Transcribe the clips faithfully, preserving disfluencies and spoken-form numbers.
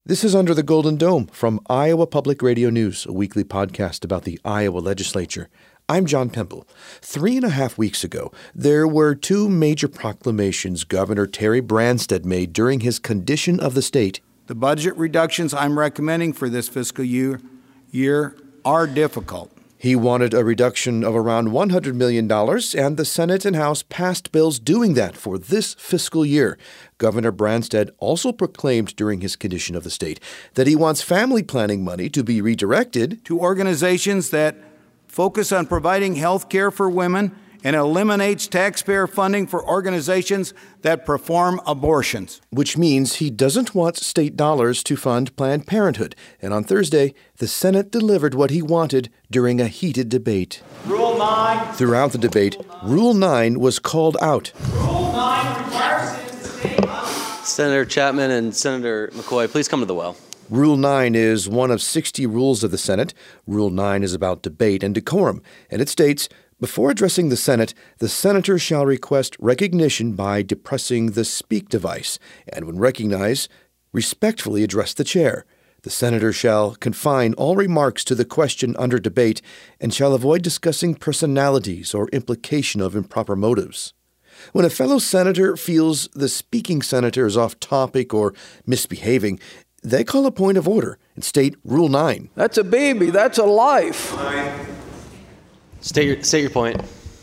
This is Under the Golden Dome from Iowa Public Radio News, a weekly podcast about the Iowa legislature. I'm John Pemble. Three and a half weeks ago, there were two major proclamations Governor Terry Branstad made during his condition of the state. The budget reductions I'm recommending for this fiscal year, year are difficult. He wanted a reduction of around one hundred million dollars, and the Senate and House passed bills doing that for this fiscal year. Governor Branstad also proclaimed during his condition of the state that he wants family planning money to be redirected to organizations that focus on providing health care for women and eliminates taxpayer funding for organizations that perform abortions. Which means he doesn't want state dollars to fund Planned Parenthood. And on Thursday, the Senate delivered what he wanted during a heated debate. Rule nine. Throughout the debate, Rule nine was called out. Rule nine requires it to stay on. Senator Chapman and Senator McCoy, please come to the well. Rule nine is one of sixty rules of the Senate. Rule nine is about debate and decorum, and it states, before addressing the Senate, the senator shall request recognition by depressing the speak device, and when recognized, respectfully address the chair. The senator shall confine all remarks to the question under debate and shall avoid discussing personalities or implication of improper motives. When a fellow senator feels the speaking senator is off topic or misbehaving, they call a point of order and state Rule nine. That's a baby. That's a life. State your, state your point.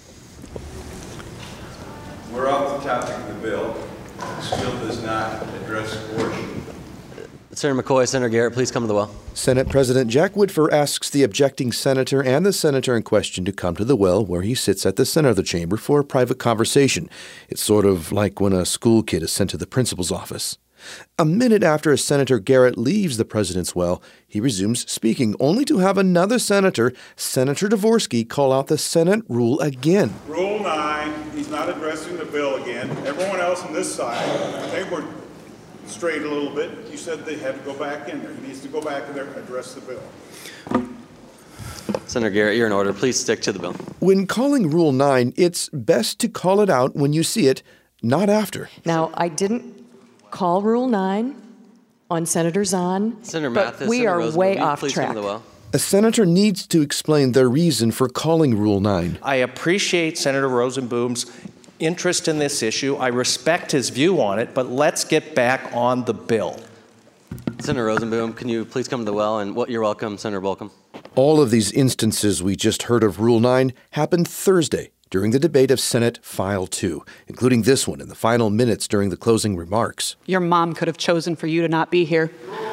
We're off the topic of the bill. It still does not address abortion. Senator McCoy, Senator Garrett, please come to the well. Senate President Jack Whitver asks the objecting senator and the senator in question to come to the well where he sits at the center of the chamber for a private conversation. It's sort of like when a school kid is sent to the principal's office. A minute after Senator Garrett leaves the president's well, he resumes speaking, only to have another senator, Senator Dvorsky, call out the Senate rule again. Rule nine, he's not addressing the bill again. Everyone else on this side, they were straight a little bit. You said they had to go back in there. He needs to go back in there and address the bill. Senator Garrett, you're in order. Please stick to the bill. When calling Rule nine, it's best to call it out when you see it, not after. Now, I didn't call Rule nine on Senator Zahn, Senator but Mathis, we Senator are Rosenberg, way will you off please track. Come to the well? A senator needs to explain their reason for calling Rule nine. I appreciate Senator Rosenboom's interest in this issue. I respect his view on it, but let's get back on the bill. Senator Rosenboom, can you please come to the well? And what, you're welcome, Senator Bolcom. All of these instances we just heard of Rule nine happened Thursday during the debate of Senate File two, including this one in the final minutes during the closing remarks. Your mom could have chosen for you to not be here.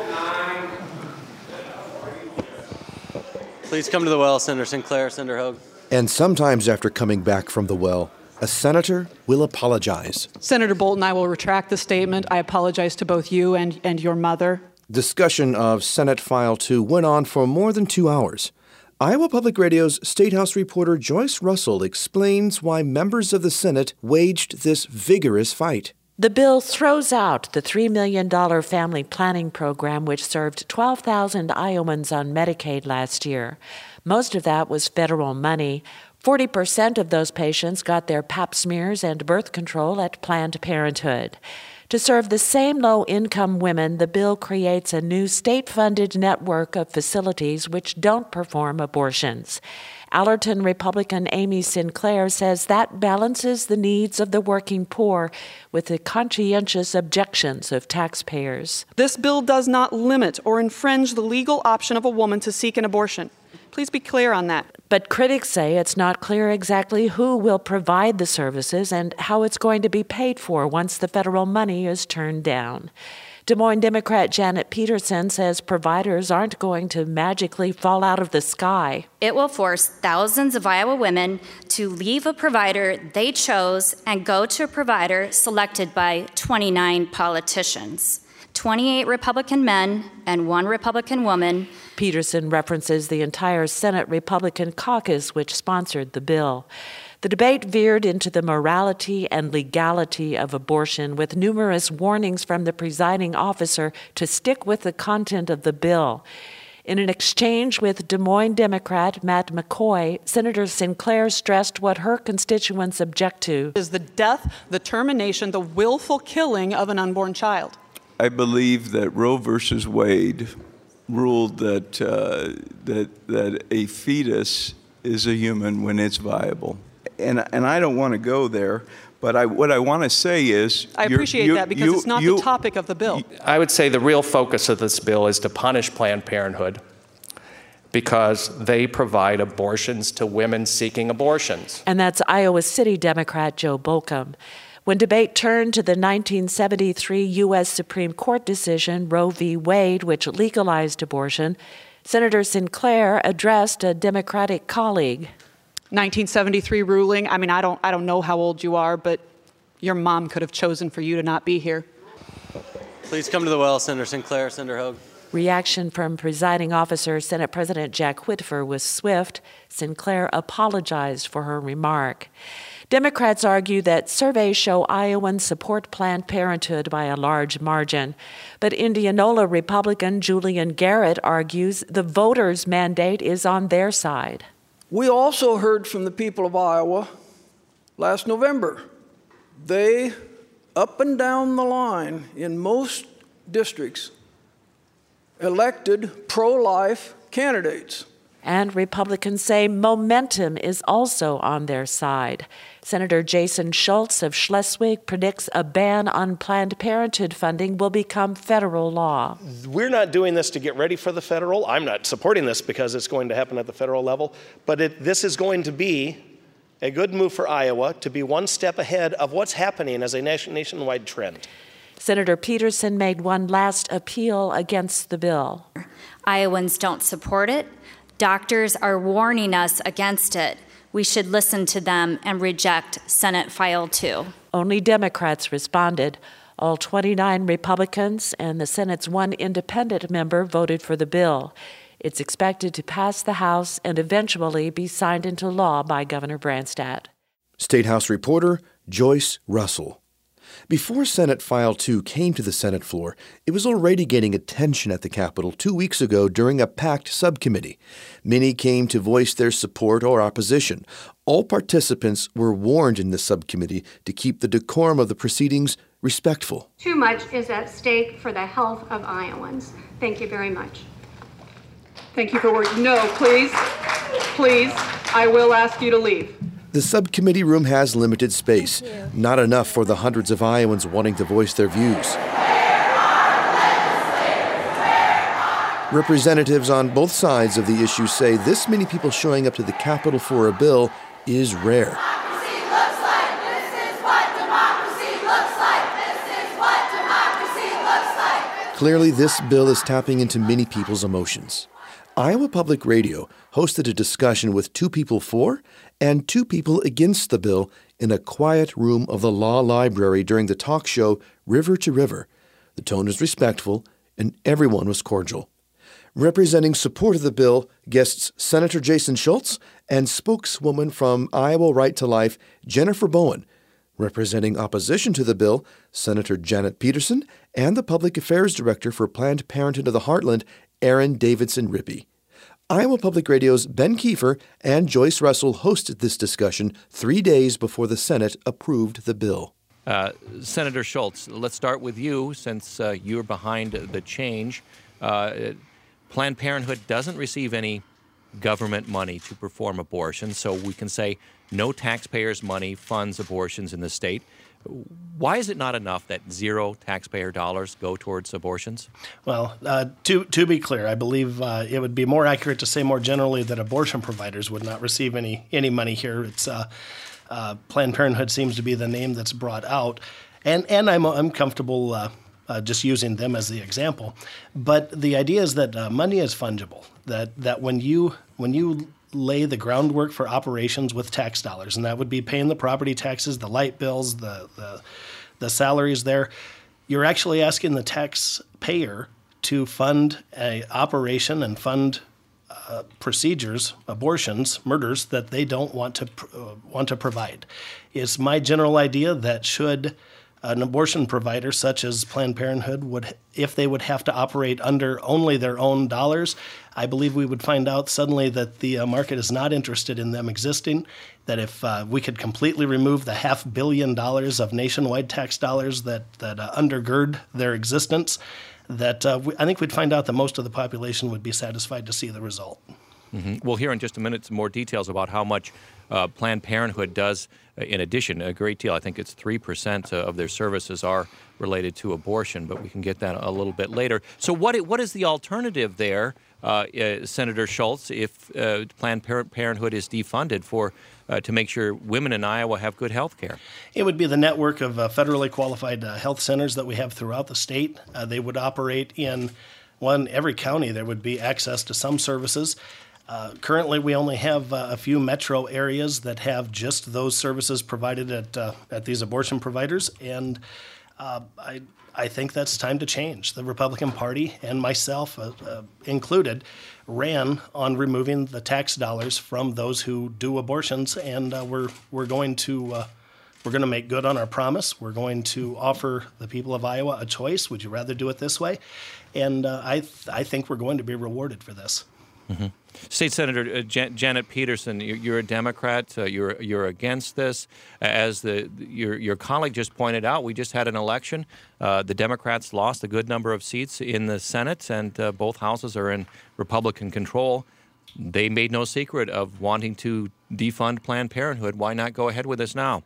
Please come to the well, Senator Sinclair, Senator Hogue. And sometimes after coming back from the well, a senator will apologize. Senator Bolton, I will retract the statement. I apologize to both you and, and your mother. Discussion of Senate File two went on for more than two hours. Iowa Public Radio's State House reporter Joyce Russell explains why members of the Senate waged this vigorous fight. The bill throws out the three million dollars family planning program, which served twelve thousand Iowans on Medicaid last year. Most of that was federal money. forty percent of those patients got their pap smears and birth control at Planned Parenthood. To serve the same low-income women, the bill creates a new state-funded network of facilities which don't perform abortions. Allerton Republican Amy Sinclair says that balances the needs of the working poor with the conscientious objections of taxpayers. This bill does not limit or infringe the legal option of a woman to seek an abortion. Please be clear on that. But critics say it's not clear exactly who will provide the services and how it's going to be paid for once the federal money is turned down. Des Moines Democrat Janet Peterson says providers aren't going to magically fall out of the sky. It will force thousands of Iowa women to leave a provider they chose and go to a provider selected by twenty-nine politicians. twenty-eight Republican men and one Republican woman. Peterson references the entire Senate Republican caucus which sponsored the bill. The debate veered into the morality and legality of abortion, with numerous warnings from the presiding officer to stick with the content of the bill. In an exchange with Des Moines Democrat Matt McCoy, Senator Sinclair stressed what her constituents object to is the death, the termination, the willful killing of an unborn child. I believe that Roe versus Wade ruled that, uh, that, that a fetus is a human when it's viable. And, and I don't want to go there, but I, what I want to say is... I appreciate you, that because you, it's not you, the topic of the bill. I would say the real focus of this bill is to punish Planned Parenthood because they provide abortions to women seeking abortions. And that's Iowa City Democrat Joe Bolcom. When debate turned to the nineteen seventy-three U S Supreme Court decision, Roe v. Wade, which legalized abortion, Senator Sinclair addressed a Democratic colleague. nineteen seventy-three ruling. I mean, I don't, I don't know how old you are, but your mom could have chosen for you to not be here. Please come to the well, Senator Sinclair. Senator Hogue. Reaction from presiding officer Senate President Jack Whitfer was swift. Sinclair apologized for her remark. Democrats argue that surveys show Iowans support Planned Parenthood by a large margin. But Indianola Republican Julian Garrett argues the voters' mandate is on their side. We also heard from the people of Iowa last November. They, up and down the line in most districts, elected pro-life candidates. And Republicans say momentum is also on their side. Senator Jason Schultz of Schleswig predicts a ban on Planned Parenthood funding will become federal law. We're not doing this to get ready for the federal. I'm not supporting this because it's going to happen at the federal level. But it, this is going to be a good move for Iowa to be one step ahead of what's happening as a nation, nationwide trend. Senator Peterson made one last appeal against the bill. Iowans don't support it. Doctors are warning us against it. We should listen to them and reject Senate File two. Only Democrats responded. All twenty-nine Republicans and the Senate's one independent member voted for the bill. It's expected to pass the House and eventually be signed into law by Governor Branstad. State House reporter Joyce Russell. Before Senate File two came to the Senate floor, it was already gaining attention at the Capitol two weeks ago during a packed subcommittee. Many came to voice their support or opposition. All participants were warned in the subcommittee to keep the decorum of the proceedings respectful. Too much is at stake for the health of Iowans. Thank you very much. Thank you for working. No, please, please, I will ask you to leave. The subcommittee room has limited space, not enough for the hundreds of Iowans wanting to voice their views. Representatives on both sides of the issue say this many people showing up to the Capitol for a bill is rare. Clearly, this bill is tapping into many people's emotions. Iowa Public Radio hosted a discussion with two people for and two people against the bill in a quiet room of the law library during the talk show River to River. The tone was respectful and everyone was cordial. Representing support of the bill, guests Senator Jason Schultz and spokeswoman from Iowa Right to Life, Jennifer Bowen. Representing opposition to the bill, Senator Janet Peterson and the Public Affairs Director for Planned Parenthood of the Heartland, Aaron Davidson Rippey. Iowa Public Radio's Ben Kiefer and Joyce Russell hosted this discussion three days before the Senate approved the bill. Uh, Senator Schultz, let's start with you since uh, you're behind the change. Uh, Planned Parenthood doesn't receive any government money to perform abortions, so we can say no taxpayers' money funds abortions in the state. Why is it not enough that zero taxpayer dollars go towards abortions? Well, uh, to to be clear, I believe uh, it would be more accurate to say more generally that abortion providers would not receive any any money here. It's uh, uh, Planned Parenthood seems to be the name that's brought out, and and I'm I'm comfortable uh, uh, just using them as the example. But the idea is that uh, money is fungible. That that when you when you lay the groundwork for operations with tax dollars, and that would be paying the property taxes, the light bills, the the, the salaries there. You're actually asking the taxpayer to fund a operation and fund uh, procedures, abortions, murders that they don't want to uh, want to provide. It's my general idea that should An abortion provider such as Planned Parenthood would, if they would have to operate under only their own dollars, I believe we would find out suddenly that the uh, market is not interested in them existing, that if uh, we could completely remove the half billion dollars of nationwide tax dollars that, that uh, undergird their existence, that uh, we, I think we'd find out that most of the population would be satisfied to see the result. Mm-hmm. We'll hear in just a minute some more details about how much uh, Planned Parenthood does. Uh, in addition, a great deal. I think it's three percent of their services are related to abortion, but we can get that a little bit later. So what what is the alternative there, uh, uh, Senator Schultz, if uh, Planned Parenthood is defunded for uh, to make sure women in Iowa have good health care? It would be the network of uh, federally qualified uh, health centers that we have throughout the state. Uh, they would operate in one every county. There would be access to some services. Uh, currently, we only have uh, a few metro areas that have just those services provided at uh, at these abortion providers, and uh, I I think that's time to change. The Republican Party and myself uh, uh, included ran on removing the tax dollars from those who do abortions, and uh, we're we're going to uh, we're going to make good on our promise. We're going to offer the people of Iowa a choice. Would you rather do it this way? And uh, I th- I think we're going to be rewarded for this. Mm-hmm. State Senator uh, Jan- Janet Peterson, you're, you're a Democrat. Uh, you're you're against this. As the your your colleague just pointed out, we just had an election. Uh, the Democrats lost a good number of seats in the Senate, and uh, both houses are in Republican control. They made no secret of wanting to defund Planned Parenthood. Why not go ahead with this now?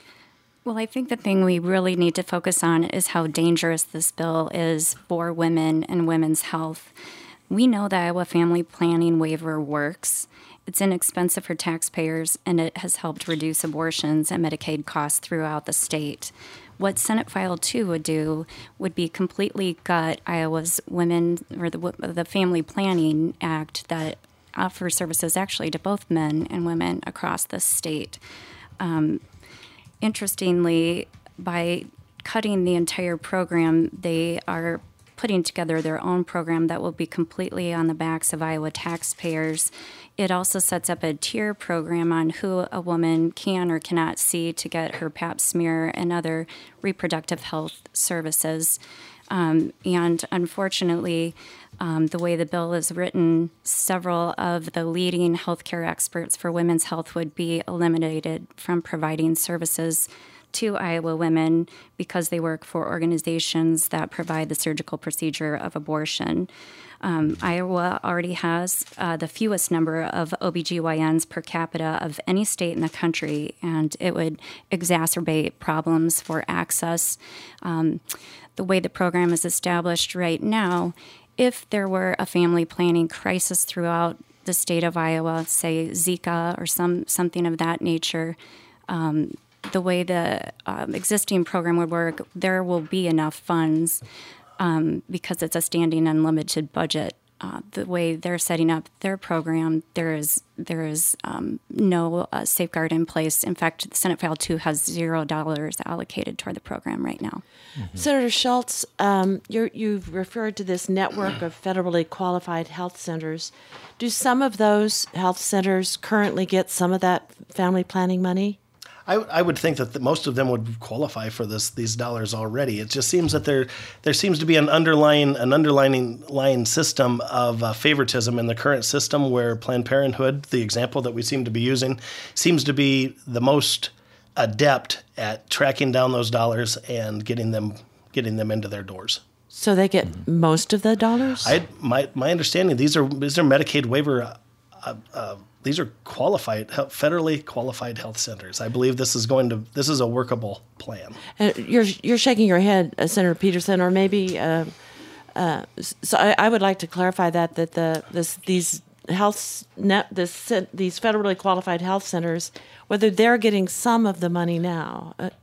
Well, I think the thing we really need to focus on is how dangerous this bill is for women and women's health. We know the Iowa Family Planning Waiver works. It's inexpensive for taxpayers, and it has helped reduce abortions and Medicaid costs throughout the state. What Senate File two would do would be completely gut Iowa's Women or the, the Family Planning Act that offers services actually to both men and women across the state. Um, interestingly, by cutting the entire program, they are putting together their own program that will be completely on the backs of Iowa taxpayers. It also sets up a tier program on who a woman can or cannot see to get her pap smear and other reproductive health services. Um, and unfortunately, um, the way the bill is written, several of the leading healthcare experts for women's health would be eliminated from providing services to Iowa women because they work for organizations that provide the surgical procedure of abortion. Um, Iowa already has uh, the fewest number of O B G Y Ns per capita of any state in the country, and it would exacerbate problems for access. Um, the way the program is established right now, if there were a family planning crisis throughout the state of Iowa, say Zika or some something of that nature, um, the way the um, existing program would work, there will be enough funds um, because it's a standing unlimited budget. Uh, the way they're setting up their program, there is there is um, no uh, safeguard in place. In fact, Senate File two has zero dollars allocated toward the program right now. Mm-hmm. Senator Schultz, um, you're, you've referred to this network of federally qualified health centers. Do some of those health centers currently get some of that family planning money? I, I would think that the, most of them would qualify for this these dollars already. It just seems that there there seems to be an underlying an underlying line system of uh, favoritism in the current system, where Planned Parenthood, the example that we seem to be using, seems to be the most adept at tracking down those dollars and getting them getting them into their doors. So they get most of the dollars? I my my understanding these are these are Medicaid waiver. Uh, uh, These are qualified, federally qualified health centers. I believe this is going to. This is a workable plan. Uh, you're you're shaking your head, uh, Senator Peterson, or maybe. Uh, uh, so I, I would like to clarify that that the this these health net this these federally qualified health centers, whether they're getting some of the money now. Uh,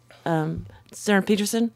um, Senator Peterson.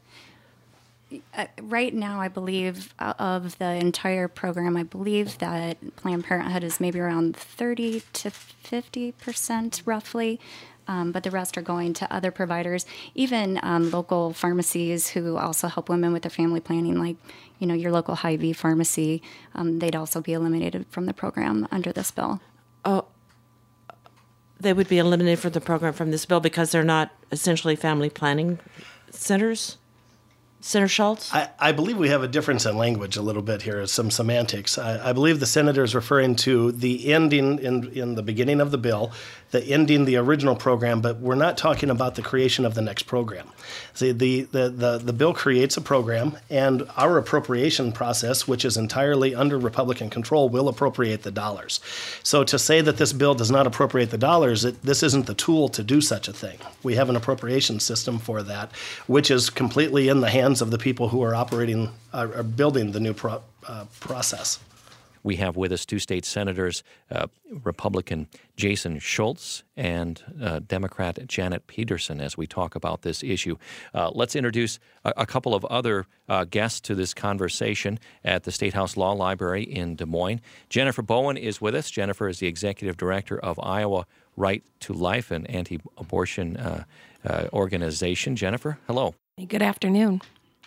Uh, right now, I believe uh, of the entire program, I believe that Planned Parenthood is maybe around thirty to fifty percent roughly, um, but the rest are going to other providers, even um, local pharmacies who also help women with their family planning, like, you know, your local Hy-Vee pharmacy. Um, they'd also be eliminated from the program under this bill. Oh, they would be eliminated from the program from this bill because they're not essentially family planning Senators? Senator Schultz? I, I believe we have a difference in language a little bit here, some semantics. I, I believe the senator is referring to the ending in, in the beginning of the bill, the ending the original program, but we're not talking about the creation of the next program. See, the, the, the, the bill creates a program, and our appropriation process, which is entirely under Republican control, will appropriate the dollars. So to say that this bill does not appropriate the dollars, it, this isn't the tool to do such a thing. We have an appropriation system for that, which is completely in the hands of the people who are operating, uh, are building the new pro- uh, process. We have with us two state senators, uh, Republican Jason Schultz and uh, Democrat Janet Peterson, as we talk about this issue. Uh, let's introduce a, a couple of other uh, guests to this conversation at the State House Law Library in Des Moines. Jennifer Bowen is with us. Jennifer is the executive director of Iowa Right to Life, an anti-abortion uh, uh, organization. Jennifer, hello. Good afternoon.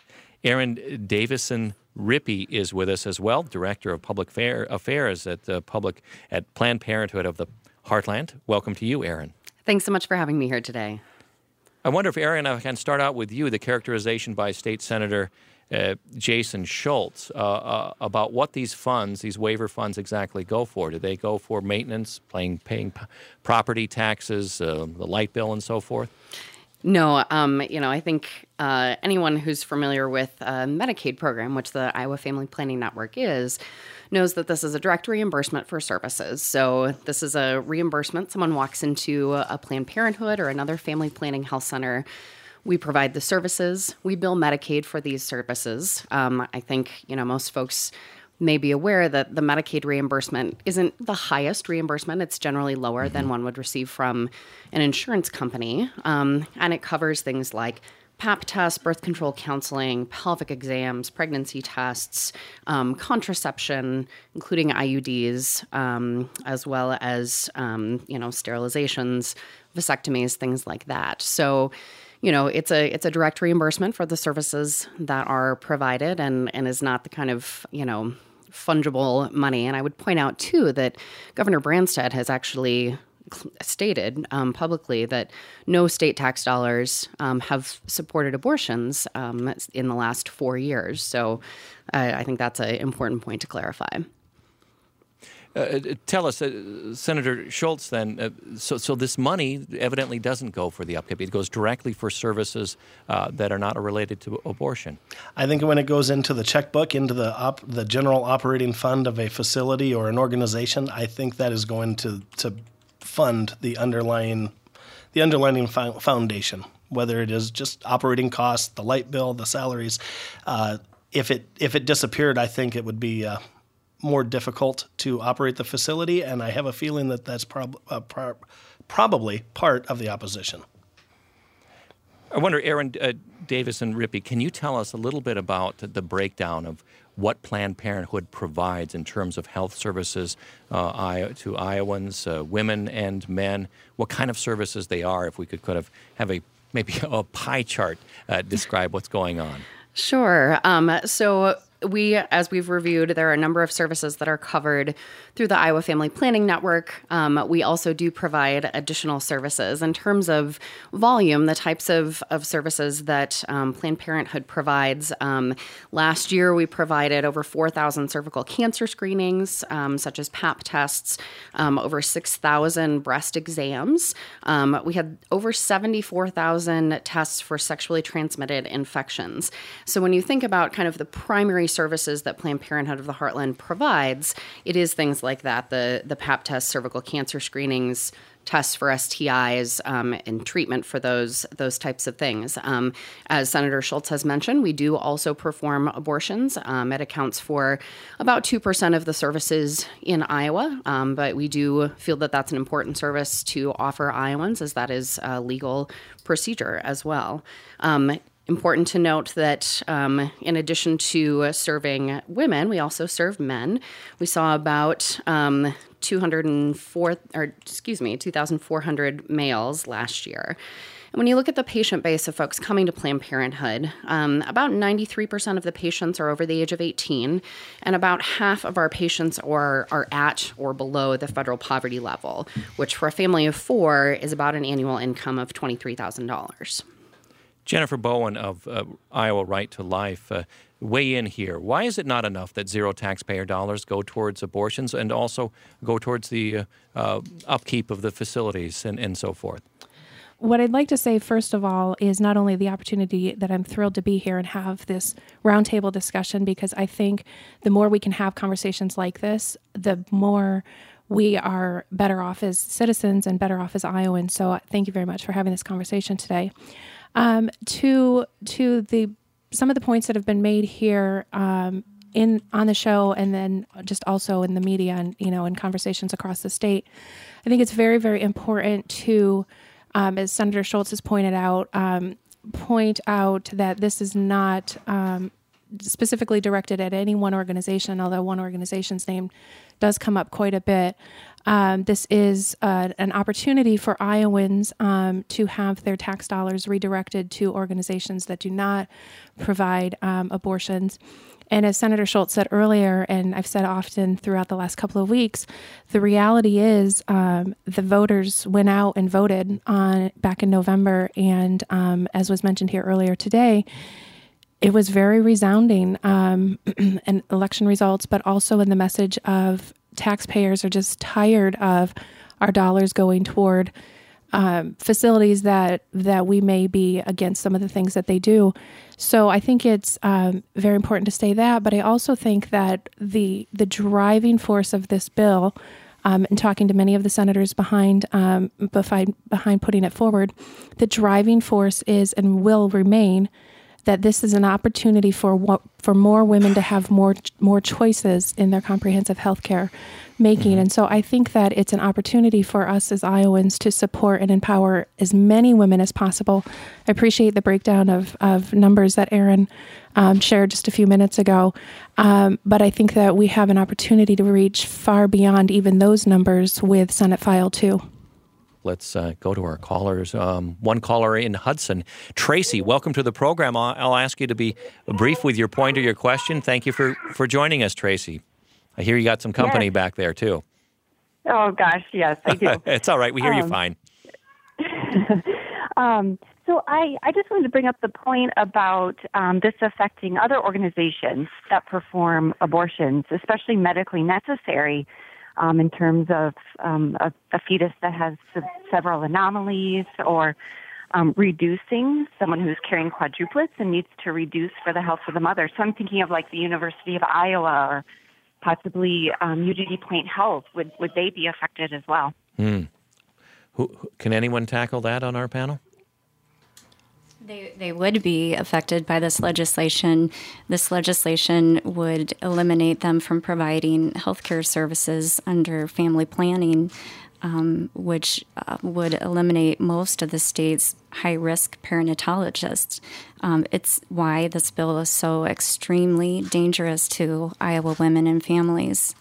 Erin Davison Rippey is with us as well, Director of Public Affairs at the Public at Planned Parenthood of the Heartland. Welcome to you, Erin. Thanks so much for having me here today. I wonder if, Erin, I can start out with you, the characterization by State Senator uh, Jason Schultz uh, uh, about what these funds, these waiver funds exactly go for. Do they go for maintenance, paying, paying p- property taxes, uh, the light bill, and so forth? No, um, you know, I think uh, anyone who's familiar with a Medicaid program, which the Iowa Family Planning Network is, knows that this is a direct reimbursement for services. So this is a reimbursement. Someone walks into a Planned Parenthood or another family planning health center. We provide the services. We bill Medicaid for these services. Um, I think, you know, most folks may be aware that the Medicaid reimbursement isn't the highest reimbursement. It's generally lower mm-hmm. than one would receive from an insurance company. Um, and it covers things like pap tests, birth control counseling, pelvic exams, pregnancy tests, um, contraception, including I U Ds, um, as well as, um, you know, sterilizations, vasectomies, things like that. So, you know, it's a it's a direct reimbursement for the services that are provided and, and is not the kind of, you know, fungible money. And I would point out, too, that Governor Branstad has actually stated um, publicly that no state tax dollars um, have supported abortions um, in the last four years. So uh, I think that's an important point to clarify. Uh, tell us, uh, Senator Schultz, then, uh, so, so this money evidently doesn't go for the upkeep. It goes directly for services uh, that are not related to abortion. I think when it goes into the checkbook, into the op- the general operating fund of a facility or an organization, I think that is going to, to fund the underlying the underlying fo- foundation, whether it is just operating costs, the light bill, the salaries. Uh, if it if it disappeared, I think it would be Uh, more difficult to operate the facility, and I have a feeling that that's prob- uh, pro- probably part of the opposition. I wonder, Erin uh, Davison Rippey, can you tell us a little bit about the breakdown of what Planned Parenthood provides in terms of health services uh, to Iowans, uh, women and men, what kind of services they are, if we could kind of have a maybe a pie chart uh, describe what's going on? Sure. Um, so we, as we've reviewed, there are a number of services that are covered through the Iowa Family Planning Network. Um, we also do provide additional services. In terms of volume, the types of, of services that um, Planned Parenthood provides, um, last year we provided over four thousand cervical cancer screenings, um, such as pap tests, um, over six thousand breast exams. Um, we had over seventy-four thousand tests for sexually transmitted infections. So when you think about kind of the primary services that Planned Parenthood of the Heartland provides, it is things like that, the, the pap tests, cervical cancer screenings, tests for S T Is, um, and treatment for those those types of things. Um, as Senator Schultz has mentioned, we do also perform abortions. Um, it accounts for about two percent of the services in Iowa, um, but we do feel that that's an important service to offer Iowans, as that is a legal procedure as well. Um, Important to note that um, in addition to serving women, we also serve men. We saw about um, two hundred four, or excuse me, two thousand four hundred males last year. And when you look at the patient base of folks coming to Planned Parenthood, um, about ninety-three percent of the patients are over the age of eighteen, and about half of our patients are, are at or below the federal poverty level, which for a family of four is about an annual income of twenty-three thousand dollars. Jennifer Bowen of uh, Iowa Right to Life, uh, weigh in here. Why is it not enough that zero taxpayer dollars go towards abortions and also go towards the uh, uh, upkeep of the facilities and, and so forth? What I'd like to say, first of all, is not only the opportunity that I'm thrilled to be here and have this roundtable discussion, because I think the more we can have conversations like this, the more we are better off as citizens and better off as Iowans. So thank you very much for having this conversation today. Um, to to the some of the points that have been made here um, in on the show, and then just also in the media and you know in conversations across the state, I think it's very very important to, um, as Senator Schultz has pointed out, um, point out that this is not um, specifically directed at any one organization, although one organization's name does come up quite a bit. Um, this is uh, an opportunity for Iowans um, to have their tax dollars redirected to organizations that do not provide um, abortions. And as Senator Schultz said earlier, and I've said often throughout the last couple of weeks, the reality is um, the voters went out and voted on back in November, and um, as was mentioned here earlier today, it was very resounding um, in election results, but also in the message of taxpayers are just tired of our dollars going toward um, facilities that that we may be against some of the things that they do. So I think it's um, very important to say that, but I also think that the the driving force of this bill, um, and talking to many of the senators behind um, behind behind putting it forward, the driving force is and will remain that this is an opportunity for what, for more women to have more more choices in their comprehensive health care making. And so I think that it's an opportunity for us as Iowans to support and empower as many women as possible. I appreciate the breakdown of, of numbers that Aaron um, shared just a few minutes ago. Um, but I think that we have an opportunity to reach far beyond even those numbers with Senate File two. Let's uh, go to our callers. Um, one caller in Hudson. Tracy, welcome to the program. I'll, I'll ask you to be brief with your point or your question. Thank you for, for joining us, Tracy. I hear you got some company yes. back there, too. Oh, gosh, yes, I do. It's all right. We hear um, you fine. um, so I, I just wanted to bring up the point about um, this affecting other organizations that perform abortions, especially medically necessary. Um, in terms of um, a, a fetus that has several anomalies, or um, reducing someone who's carrying quadruplets and needs to reduce for the health of the mother. So I'm thinking of like the University of Iowa or possibly um, U G D Point Health. Would would they be affected as well? Hmm. Who, who, can anyone tackle that on our panel? They, they would be affected by this legislation. This legislation would eliminate them from providing health care services under family planning, um, which uh, would eliminate most of the state's high-risk perinatologists. Um, it's why this bill is so extremely dangerous to Iowa women and families.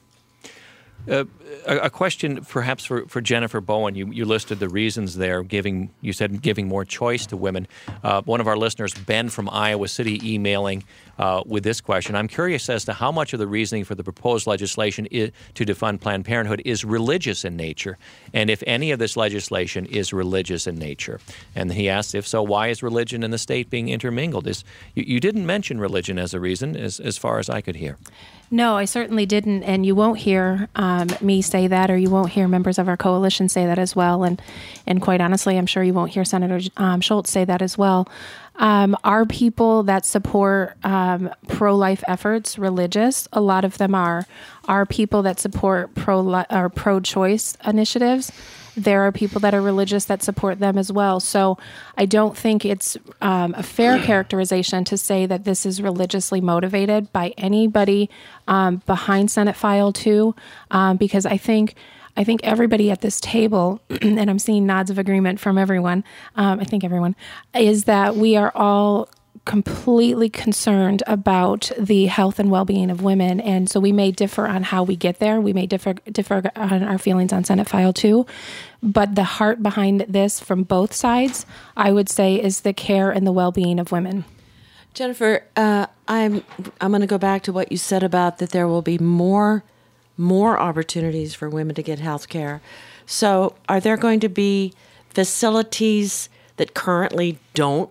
Uh, a, a question perhaps for, for Jennifer Bowen. You, you listed the reasons there, giving, you said giving more choice to women. Uh, one of our listeners, Ben from Iowa City, emailing uh, with this question. I'm curious as to how much of the reasoning for the proposed legislation is, to defund Planned Parenthood is religious in nature, and if any of this legislation is religious in nature. And he asked, if so, why is religion and the state being intermingled? Is, you, you didn't mention religion as a reason, as, as far as I could hear. No, I certainly didn't, and you won't hear um, me say that, or you won't hear members of our coalition say that as well, and and quite honestly, I'm sure you won't hear Senator um, Schultz say that as well. Um, are people that support um, pro-life efforts religious? A lot of them are. Are people that support pro or pro-choice initiatives? There are people that are religious that support them as well. So I don't think it's um, a fair characterization to say that this is religiously motivated by anybody um, behind Senate File two, um, because I think I think everybody at this table, and I'm seeing nods of agreement from everyone, um, I think everyone, is that we are all completely concerned about the health and well-being of women. And so we may differ on how we get there. We may differ differ on our feelings on Senate File two. But the heart behind this from both sides, I would say, is the care and the well-being of women. Jennifer, uh, I'm I'm going to go back to what you said about that there will be more more opportunities for women to get health care. So are there going to be facilities that currently don't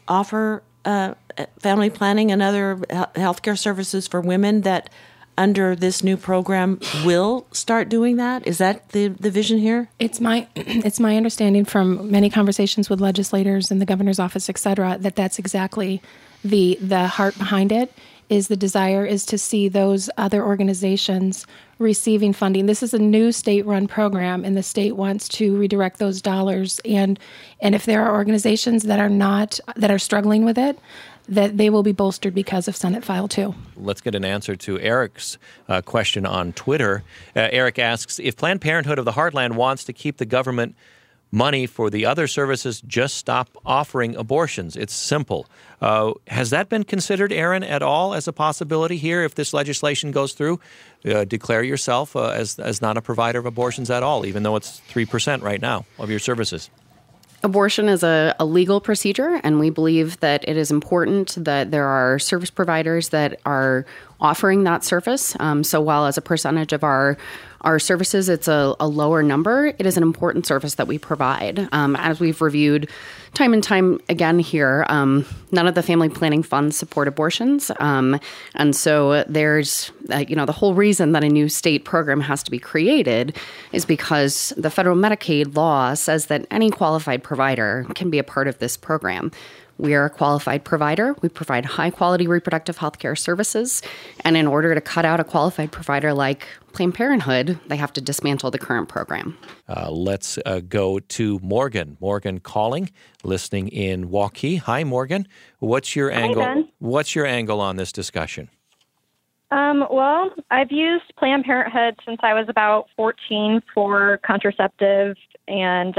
offer uh, family planning and other health care services for women that under this new program will start doing that? Is that the, the vision here? It's my it's my understanding from many conversations with legislators in the governor's office, et cetera, that that's exactly the the heart behind it. Is the desire is to see those other organizations receiving funding. This is a new state-run program, and the state wants to redirect those dollars. And and if there are organizations that are not that are struggling with it, that they will be bolstered because of Senate File two. Let's get an answer to Eric's uh, question on Twitter. Uh, Eric asks, if Planned Parenthood of the Heartland wants to keep the government money for the other services, just stop offering abortions. It's simple. Uh, has that been considered, Aaron, at all as a possibility here if this legislation goes through? Uh, declare yourself uh, as, as not a provider of abortions at all, even though it's three percent right now of your services. Abortion is a, a legal procedure, and we believe that it is important that there are service providers that are offering that service. Um, so while as a percentage of our our services, it's a, a lower number, it is an important service that we provide. Um, as we've reviewed time and time again here, um, none of the family planning funds support abortions. Um, and so there's, uh, you know, the whole reason that a new state program has to be created is because the federal Medicaid law says that any qualified provider can be a part of this program. We are a qualified provider. We provide high-quality reproductive health care services. And in order to cut out a qualified provider like Planned Parenthood, they have to dismantle the current program. Uh, let's uh, go to Morgan. Morgan calling, listening in Waukee. Hi, Morgan. What's your Hi, angle? Ben. What's your angle on this discussion? Um, well, I've used Planned Parenthood since I was about fourteen for contraceptive and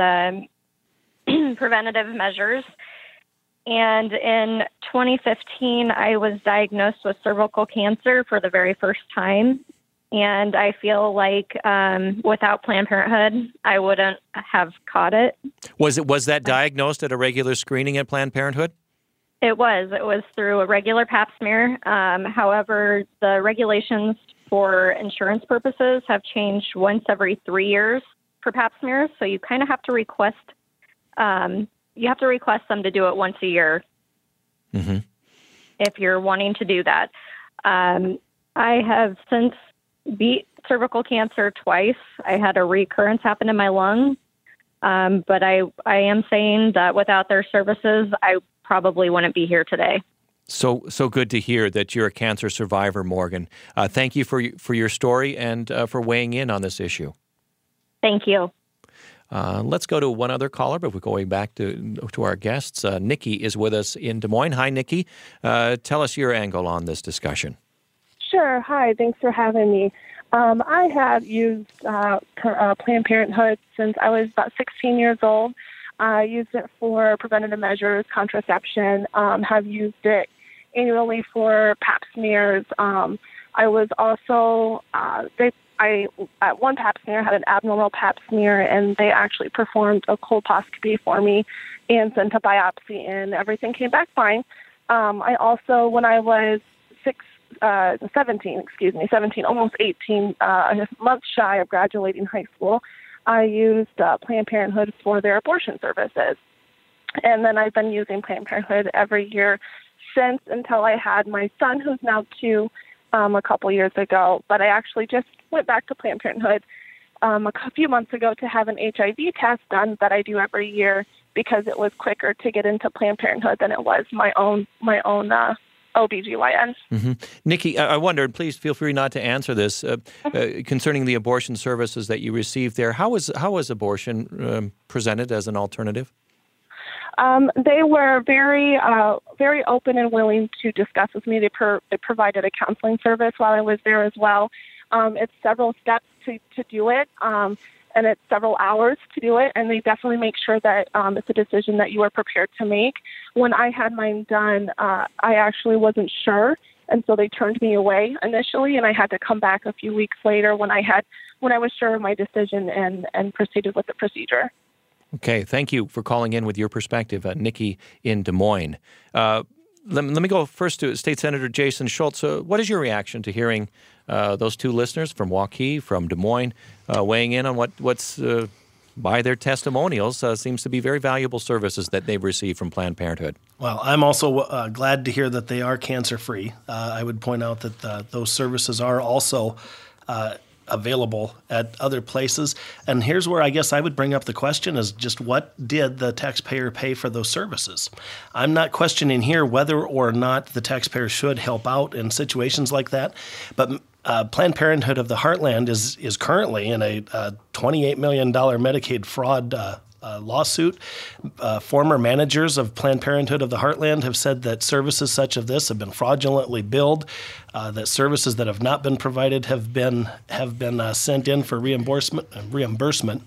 um, preventative measures. And in twenty fifteen, I was diagnosed with cervical cancer for the very first time. And I feel like um, without Planned Parenthood, I wouldn't have caught it. Was it was that diagnosed at a regular screening at Planned Parenthood? It was. It was through a regular pap smear. Um, however, the regulations for insurance purposes have changed once every three years for pap smears. So you kind of have to request um, you have to request them to do it once a year mm-hmm. if you're wanting to do that. Um, I have since beat cervical cancer twice. I had a recurrence happen in my lung, um, but I, I am saying that without their services, I probably wouldn't be here today. So so good to hear that you're a cancer survivor, Morgan. Uh, thank you for, for your story and uh, for weighing in on this issue. Thank you. Uh, let's go to one other caller, but we're going back to to our guests. Uh, Nikki is with us in Des Moines. Hi, Nikki. Uh, tell us your angle on this discussion. Sure. Hi. Thanks for having me. Um, I have used uh, per, uh, Planned Parenthood since I was about sixteen years old. I used it for preventative measures, contraception, um, have used it annually for pap smears. Um, I was also, uh, they I at one pap smear had an abnormal pap smear, and they actually performed a colposcopy for me and sent a biopsy in. Everything came back fine. Um, I also, when I was six, uh, seventeen, excuse me, seventeen, almost eighteen, uh, a month shy of graduating high school, I used uh, Planned Parenthood for their abortion services. And then I've been using Planned Parenthood every year since until I had my son, who's now two, um, a couple years ago. But I actually just went back to Planned Parenthood um, a few months ago to have an H I V test done that I do every year because it was quicker to get into Planned Parenthood than it was my own my own uh, O B G Y N. Mm-hmm. Nikki, I wondered, please feel free not to answer this, uh, uh, concerning the abortion services that you received there. How was, how was abortion um, presented as an alternative? Um, they were very, uh, very open and willing to discuss with me. They, per- they provided a counseling service while I was there as well. Um, it's several steps to, to do it, um, and it's several hours to do it, and they definitely make sure that um, it's a decision that you are prepared to make. When I had mine done, uh, I actually wasn't sure, and so they turned me away initially, and I had to come back a few weeks later when I had when I was sure of my decision and, and proceeded with the procedure. Okay, thank you for calling in with your perspective, uh, Nikki in Des Moines. Uh, let, let me go first to State Senator Jason Schultz. Uh, what is your reaction to hearing uh, those two listeners from Waukee, from Des Moines, uh, weighing in on what, what's uh, by their testimonials, uh, seems to be very valuable services that they've received from Planned Parenthood. Well, I'm also uh, glad to hear that they are cancer-free. Uh, I would point out that uh, those services are also uh, available at other places. And here's where I guess I would bring up the question is just what did the taxpayer pay for those services? I'm not questioning here whether or not the taxpayer should help out in situations like that, but uh, Planned Parenthood of the Heartland is is currently in a uh, twenty-eight million dollars Medicaid fraud uh, Uh, lawsuit. Uh, former managers of Planned Parenthood of the Heartland have said that services such as this have been fraudulently billed, uh, that services that have not been provided have been have been uh, sent in for reimbursement. Reimbursement.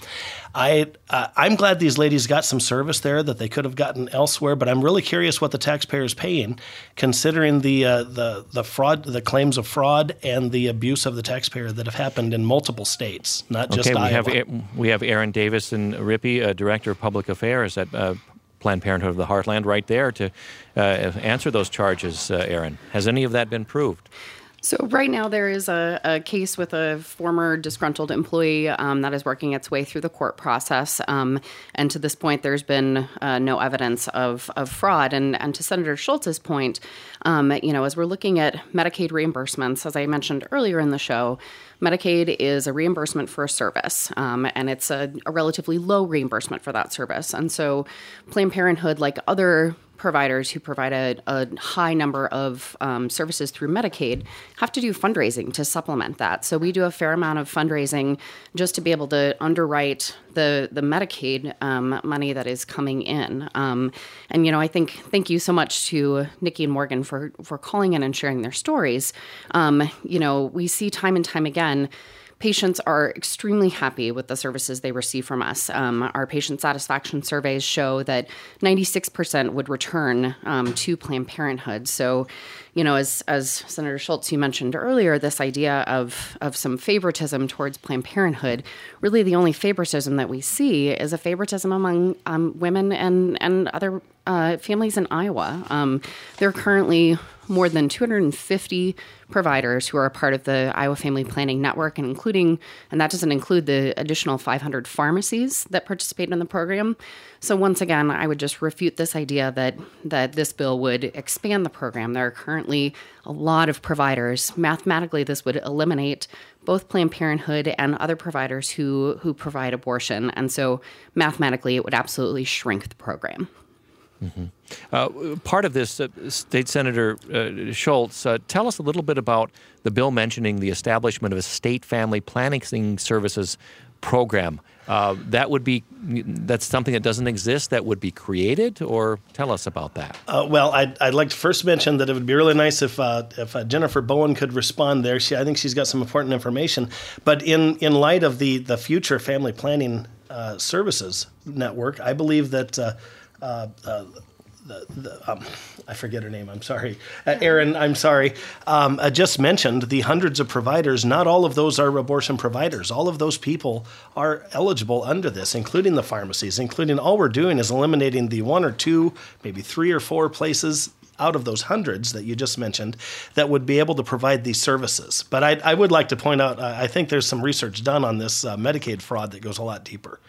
I uh, I'm glad these ladies got some service there that they could have gotten elsewhere, but I'm really curious what the taxpayer is paying, considering the uh, the the fraud, the claims of fraud and the abuse of the taxpayer that have happened in multiple states, not just okay, we Iowa. have we have Erin Davison Rippey, uh, Director of Public Affairs at uh, Planned Parenthood of the Heartland, right there to uh, answer those charges. Uh, Erin, has any of that been proved? So right now there is a, a case with a former disgruntled employee um, that is working its way through the court process. Um, and to this point, there's been uh, no evidence of, of fraud. And, and to Senator Schultz's point, um, you know, as we're looking at Medicaid reimbursements, as I mentioned earlier in the show, Medicaid is a reimbursement for a service, um, and it's a, a relatively low reimbursement for that service. And so Planned Parenthood, like other providers who provide a, a high number of um, services through Medicaid, have to do fundraising to supplement that. So we do a fair amount of fundraising just to be able to underwrite the the Medicaid um, money that is coming in. Um, and you know, I think thank you so much to Nikki and Morgan for for calling in and sharing their stories. Um, you know, we see time and time again, patients are extremely happy with the services they receive from us. Um, our patient satisfaction surveys show that ninety-six percent would return um, to Planned Parenthood. So, you know, as as Senator Schultz, you mentioned earlier, this idea of, of some favoritism towards Planned Parenthood, really the only favoritism that we see is a favoritism among um, women and, and other uh, families in Iowa. Um, there are currently more than two hundred fifty providers who are a part of the Iowa Family Planning Network, and including, and that doesn't include the additional five hundred pharmacies that participate in the program. So once again, I would just refute this idea that that this bill would expand the program. There are currently a lot of providers. Mathematically, this would eliminate both Planned Parenthood and other providers who who provide abortion, and so mathematically, it would absolutely shrink the program. Mm-hmm. Uh, part of this, uh, State Senator uh, Schultz, uh, tell us a little bit about the bill mentioning the establishment of a state family planning services program. Uh, that would be, that's something that doesn't exist, that would be created, or tell us about that. Uh, well, I'd, I'd like to first mention that it would be really nice if uh, if uh, Jennifer Bowen could respond there. She, I think she's got some important information. But in, in light of the, the future family planning uh, services network, I believe that uh, uh, uh, the, the, um, I forget her name, I'm sorry. Uh, Erin, I'm sorry. Um, I just mentioned the hundreds of providers. Not all of those are abortion providers. All of those people are eligible under this, including the pharmacies, including all we're doing is eliminating the one or two, maybe three or four places out of those hundreds that you just mentioned that would be able to provide these services. But I, I would like to point out, uh, I think there's some research done on this uh, Medicaid fraud that goes a lot deeper.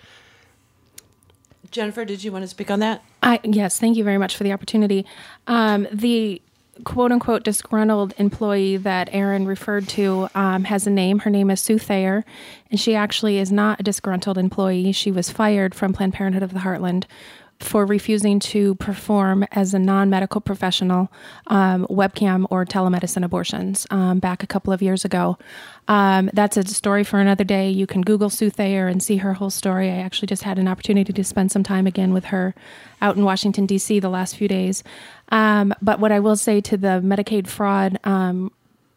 Jennifer, did you want to speak on that? I, yes, thank you very much for the opportunity. Um, the quote-unquote disgruntled employee that Erin referred to um, has a name. Her name is Sue Thayer, and she actually is not a disgruntled employee. She was fired from Planned Parenthood of the Heartland for refusing to perform as a non-medical professional um, webcam or telemedicine abortions um, back a couple of years ago. Um, that's a story for another day. You can Google Sue Thayer and see her whole story. I actually just had an opportunity to spend some time again with her out in Washington, D C the last few days. Um, but what I will say to the Medicaid fraud um,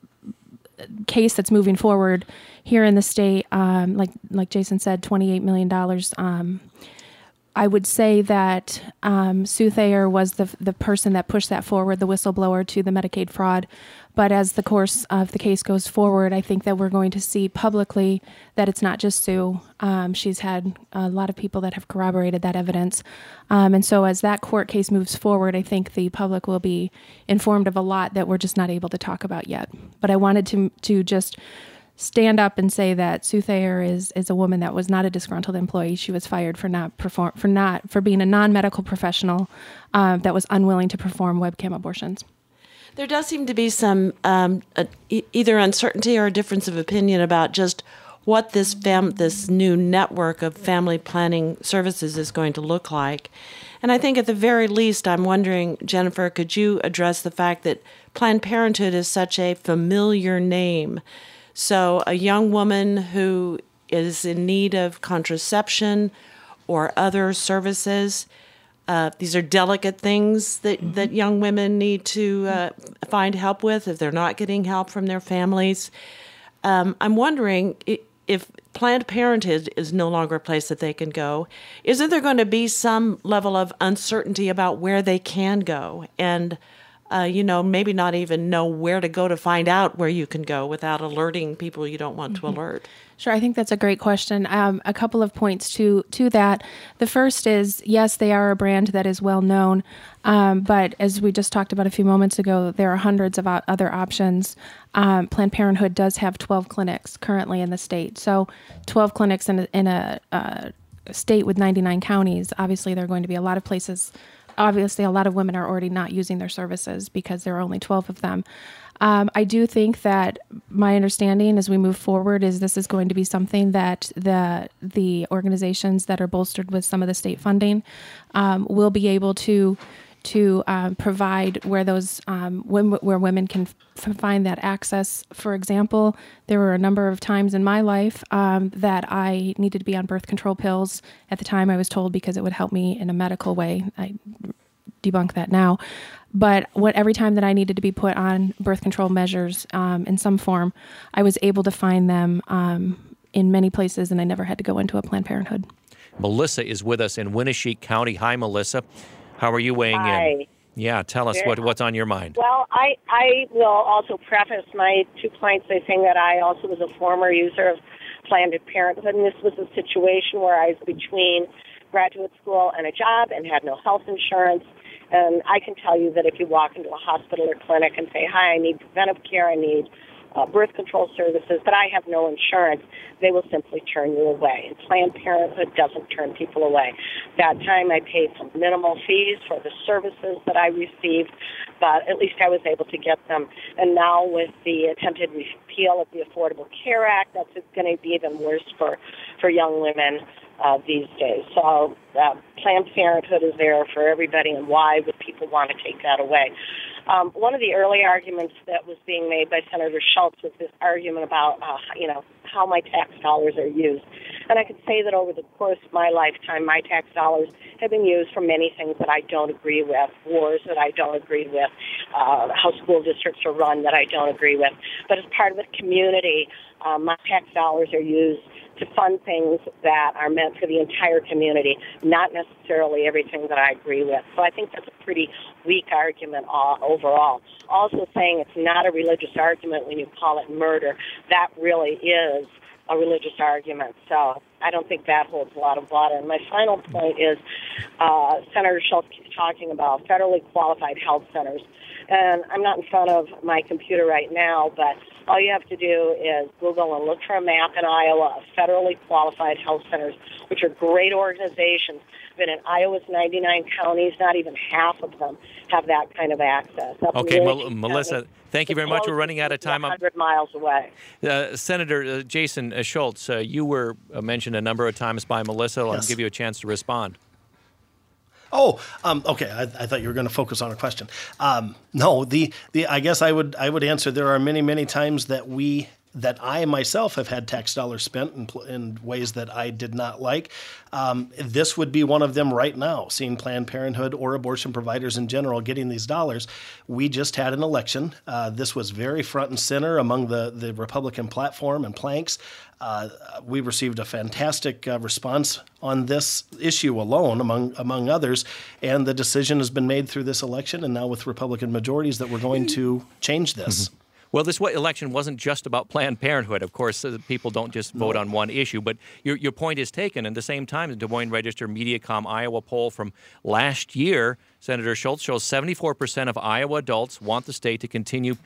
case that's moving forward here in the state, um, like like Jason said, twenty-eight million dollars. Um, I would say that um, Sue Thayer was the the person that pushed that forward, the whistleblower to the Medicaid fraud. But as the course of the case goes forward, I think that we're going to see publicly that it's not just Sue. Um, she's had a lot of people that have corroborated that evidence. Um, and so as that court case moves forward, I think the public will be informed of a lot that we're just not able to talk about yet. But I wanted to to just stand up and say that Sue Thayer is is a woman that was not a disgruntled employee. She was fired for not perform for not for being a non-medical professional um, that was unwilling to perform webcam abortions. There does seem to be some um, uh, e- either uncertainty or a difference of opinion about just what this fam- this new network of family planning services is going to look like. And I think at the very least, I'm wondering, Jennifer, could you address the fact that Planned Parenthood is such a familiar name? So a young woman who is in need of contraception or other services, uh, these are delicate things that, mm-hmm. that young women need to uh, find help with if they're not getting help from their families. Um, I'm wondering if Planned Parenthood is no longer a place that they can go, isn't there going to be some level of uncertainty about where they can go? And, uh, you know, maybe not even know where to go to find out where you can go without alerting people you don't want mm-hmm. to alert. Sure, I think that's a great question. Um, a couple of points to to that. The first is, yes, they are a brand that is well known, um, but as we just talked about a few moments ago, there are hundreds of o- other options. Um, Planned Parenthood does have twelve clinics currently in the state. So twelve clinics in a, in a uh, state with ninety-nine counties, obviously there are going to be a lot of places. Obviously, a lot of women are already not using their services because there are only twelve of them. Um, I do think that my understanding as we move forward is this is going to be something that the the organizations that are bolstered with some of the state funding um, will be able to to um, provide where those um, when, where women can f- find that access. For example, there were a number of times in my life um, that I needed to be on birth control pills. At the time, I was told because it would help me in a medical way. I debunk that now. But what every time that I needed to be put on birth control measures um, in some form, I was able to find them um, in many places, and I never had to go into a Planned Parenthood. Melissa is with us in Winneshiek County. Hi, Melissa. How are you weighing Hi. in? Yeah, tell us what, what's on your mind. Well, I, I will also preface my two points by saying that I also was a former user of Planned Parenthood, and this was a situation where I was between graduate school and a job and had no health insurance. And I can tell you that if you walk into a hospital or clinic and say, hi, I need preventive care, I need uh, birth control services, but I have no insurance, they will simply turn you away. And Planned Parenthood doesn't turn people away. That time I paid some minimal fees for the services that I received, but at least I was able to get them. And now with the attempted repeal of the Affordable Care Act, that's going to be even worse for, for young women Uh, these days. So uh, Planned Parenthood is there for everybody, and why would people want to take that away? Um, one of the early arguments that was being made by Senator Schultz was this argument about, uh, you know, how my tax dollars are used. And I can say that over the course of my lifetime, my tax dollars have been used for many things that I don't agree with, wars that I don't agree with, uh, how school districts are run that I don't agree with. But as part of the community, uh, my tax dollars are used to fund things that are meant for the entire community, not necessarily everything that I agree with. So I think that's a pretty weak argument uh, overall. Also saying it's not a religious argument when you call it murder, that really is a religious argument. So I don't think that holds a lot of water. And my final point is uh, Senator Schultz keeps talking about federally qualified health centers. And I'm not in front of my computer right now, but all you have to do is Google and look for a map in Iowa of federally qualified health centers, which are great organizations. But in Iowa's ninety-nine counties, not even half of them have that kind of access. Up Okay, Mel- Melissa, thank you very much. We're running out of time. one hundred miles away. Uh, Senator uh, Jason uh, Schultz, uh, you were uh, mentioned a number of times by Melissa. I'll Yes. give you a chance to respond. Oh, um, okay. I, I thought you were going to focus on a question. Um, no, the the I guess I would I would answer. There are many many times that we that I myself have had tax dollars spent in, pl- in ways that I did not like. Um, this would be one of them right now, seeing Planned Parenthood or abortion providers in general getting these dollars. We just had an election. Uh, this was very front and center among the, the Republican platform and planks. Uh, we received a fantastic uh, response on this issue alone, among among others, and the decision has been made through this election and now with Republican majorities that we're going to change this. Mm-hmm. Well, this election wasn't just about Planned Parenthood. Of course, uh, people don't just vote on one issue, but your your point is taken. At the same time, the Des Moines Register Mediacom Iowa poll from last year, Senator Schultz shows seventy-four percent of Iowa adults want the state to continue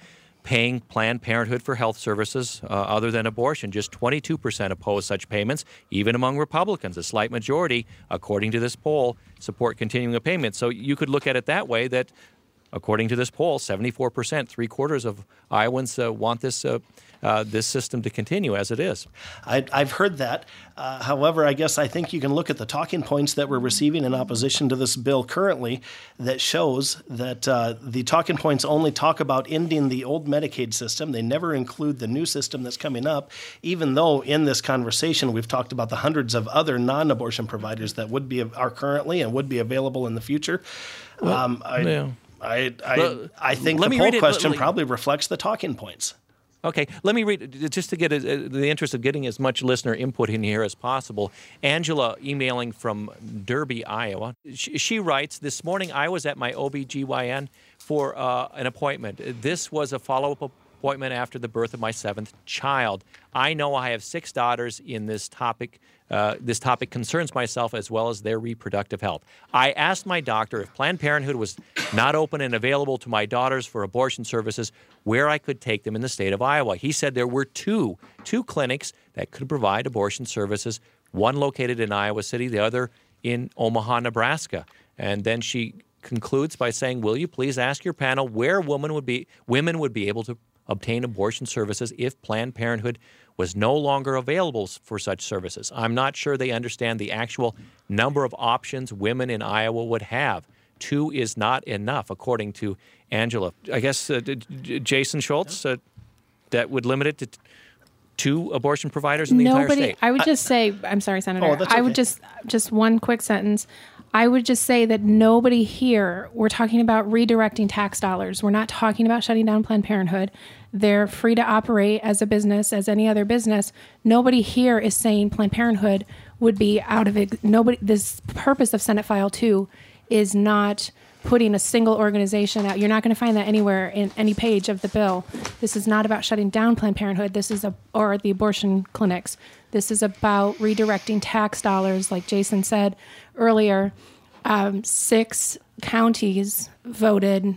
paying Planned Parenthood for health services uh, other than abortion. Just twenty-two percent oppose such payments, even among Republicans. A slight majority, according to this poll, support continuing a payment. So you could look at it that way, that according to this poll, seventy-four percent, three quarters of Iowans uh, want this uh, uh, this system to continue as it is. I, I've heard that. Uh, however, I guess I think you can look at the talking points that we're receiving in opposition to this bill currently that shows that uh, the talking points only talk about ending the old Medicaid system. They never include the new system that's coming up, even though in this conversation we've talked about the hundreds of other non-abortion providers that would be are currently and would be available in the future. Well, um, I, yeah. I, I, Well, I think let the me poll read it- question let- probably reflects the talking points. Okay, let me read, just to get a, the interest of getting as much listener input in here as possible. Angela emailing from Derby, Iowa. She, she writes, this morning I was at my O B G Y N for uh, an appointment. This was a follow-up appointment after the birth of my seventh child. I know I have six daughters in this topic. Uh, this topic concerns myself as well as their reproductive health. I asked my doctor if Planned Parenthood was not open and available to my daughters for abortion services, where I could take them in the state of Iowa. He said there were two, two clinics that could provide abortion services, one located in Iowa City, the other in Omaha, Nebraska. And then she concludes by saying, will you please ask your panel where women would be, women would be able to obtain abortion services if Planned Parenthood was no longer available for such services. I'm not sure they understand the actual number of options women in Iowa would have. Two is not enough, according to Angela. I guess uh, Jason Schultz, uh, that would limit it to t- two abortion providers in the Nobody, entire state. I would just say, I'm sorry, Senator. Oh, that's I would okay. just, just one quick sentence. I would just say that nobody here, we're talking about redirecting tax dollars. We're not talking about shutting down Planned Parenthood. They're free to operate as a business, as any other business. Nobody here is saying Planned Parenthood would be out of it. Nobody, this purpose of Senate File two is not putting a single organization out. You're not going to find that anywhere in any page of the bill. This is not about shutting down Planned Parenthood. This is a, or the abortion clinics. This is about redirecting tax dollars, like Jason said earlier. Um, six counties voted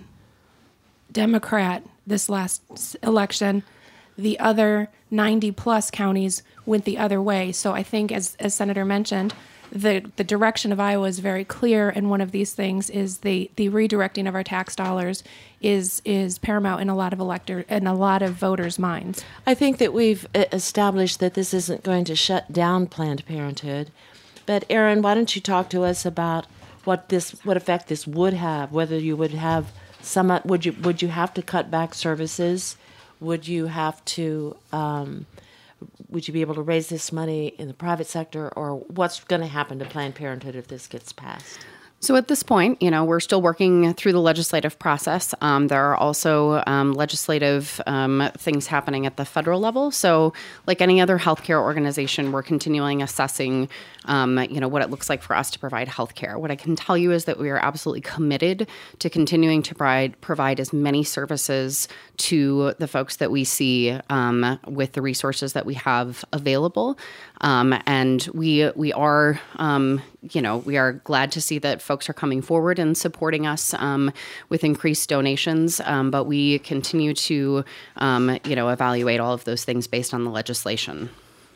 Democrat this last election. The other ninety plus counties went the other way. So I think, as, as Senator mentioned, the, the direction of Iowa is very clear, and one of these things is the, the redirecting of our tax dollars is is paramount in a lot of elector in a lot of voters' minds. I think that we've established that this isn't going to shut down Planned Parenthood. But Aaron, why don't you talk to us about what this, what effect this would have? Whether you would have some, would you would you have to cut back services? Would you have to? Um, would you be able to raise this money in the private sector, or what's going to happen to Planned Parenthood if this gets passed? So at this point, you know, we're still working through the legislative process. Um, there are also um, legislative um, things happening at the federal level. So like any other healthcare organization, we're continuing assessing, um, you know, what it looks like for us to provide healthcare. What I can tell you is that we are absolutely committed to continuing to provide, provide as many services to the folks that we see um, with the resources that we have available. Um, and we we are, um, you know, we are glad to see that folks are coming forward and supporting us um, with increased donations. Um, but we continue to, um, you know, evaluate all of those things based on the legislation.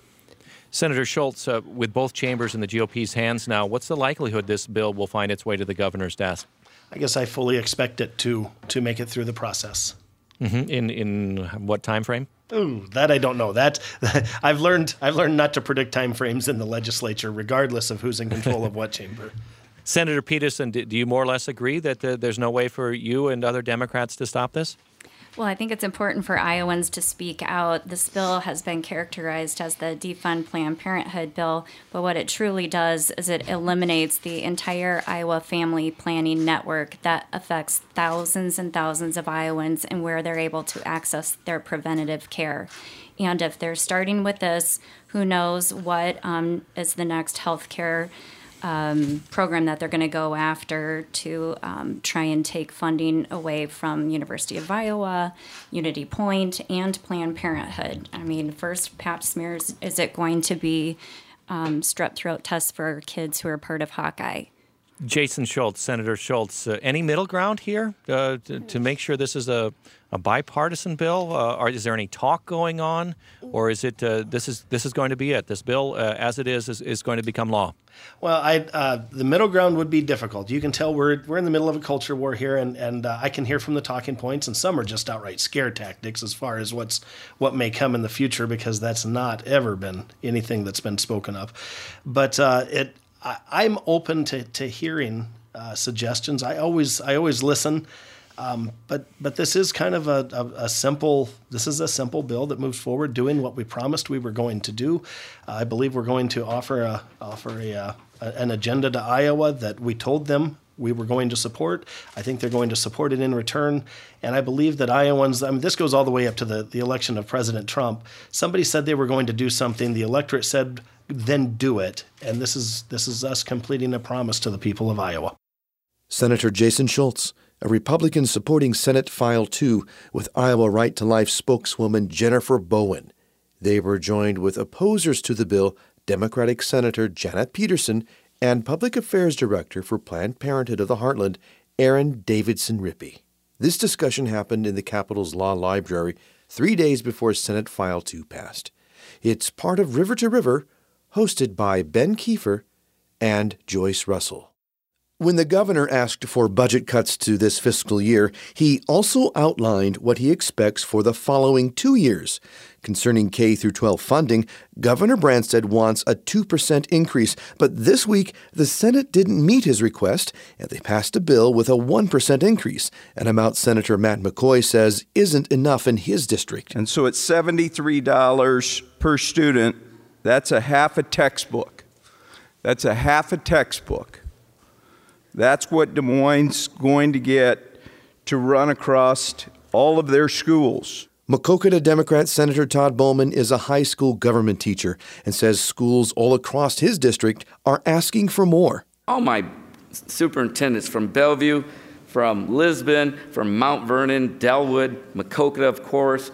Senator Schultz, uh, with both chambers in the G O P's hands now, what's the likelihood this bill will find its way to the governor's desk? I guess I fully expect it to to make it through the process. Mm-hmm. In in what time frame? Ooh, that I don't know. That I've learned. I've learned not to predict timeframes in the legislature, regardless of who's in control of what chamber. Senator Peterson, do, do you more or less agree that uh, there's no way for you and other Democrats to stop this? Well, I think it's important for Iowans to speak out. This bill has been characterized as the defund Planned Parenthood bill, but what it truly does is it eliminates the entire Iowa family planning network that affects thousands and thousands of Iowans and where they're able to access their preventative care. And if they're starting with this, who knows what um, is the next health care Um, program that they're going to go after to um, try and take funding away from University of Iowa, Unity Point, and Planned Parenthood. I mean, first pap smears, is it going to be um, strep throat tests for kids who are part of Hawkeye? Jason Schultz, Senator Schultz, uh, any middle ground here uh, to, to make sure this is a, a bipartisan bill? Uh, or is there any talk going on, or is it uh, this is this is going to be it? This bill, uh, as it is, is, is going to become law? Well, I, uh, the middle ground would be difficult. You can tell we're we're in the middle of a culture war here, and and uh, I can hear from the talking points, and some are just outright scare tactics as far as what's what may come in the future, because that's not ever been anything that's been spoken of. But uh, it. I, I'm open to, to hearing uh, suggestions. I always I always listen, um, but but this is kind of a, a, a simple this is a simple bill that moves forward, doing what we promised we were going to do. Uh, I believe we're going to offer a offer a, a an agenda to Iowa that we told them we were going to support. I think they're going to support it in return, and I believe that Iowans. I mean, this goes all the way up to the the election of President Trump. Somebody said they were going to do something. The electorate said, then do it. And this is this is us completing a promise to the people of Iowa. Senator Jason Schultz, a Republican supporting Senate File two with Iowa Right to Life spokeswoman Jennifer Bowen. They were joined with opposers to the bill, Democratic Senator Janet Peterson and Public Affairs Director for Planned Parenthood of the Heartland, Aaron Davidson Rippey. This discussion happened in the Capitol's Law Library three days before Senate File two passed. It's part of River to River, hosted by Ben Kiefer and Joyce Russell. When the governor asked for budget cuts to this fiscal year, he also outlined what he expects for the following two years. Concerning K through twelve funding, Governor Branstad wants a two percent increase, but this week the Senate didn't meet his request, and they passed a bill with a one percent increase, an amount Senator Matt McCoy says isn't enough in his district. And so it's seventy-three dollars per student. That's a half a textbook. That's a half a textbook. That's what Des Moines' going to get to run across all of their schools. Maquoketa Democrat Senator Todd Bowman is a high school government teacher and says schools all across his district are asking for more. All my superintendents from Bellevue, from Lisbon, from Mount Vernon, Delwood, Maquoketa, of course,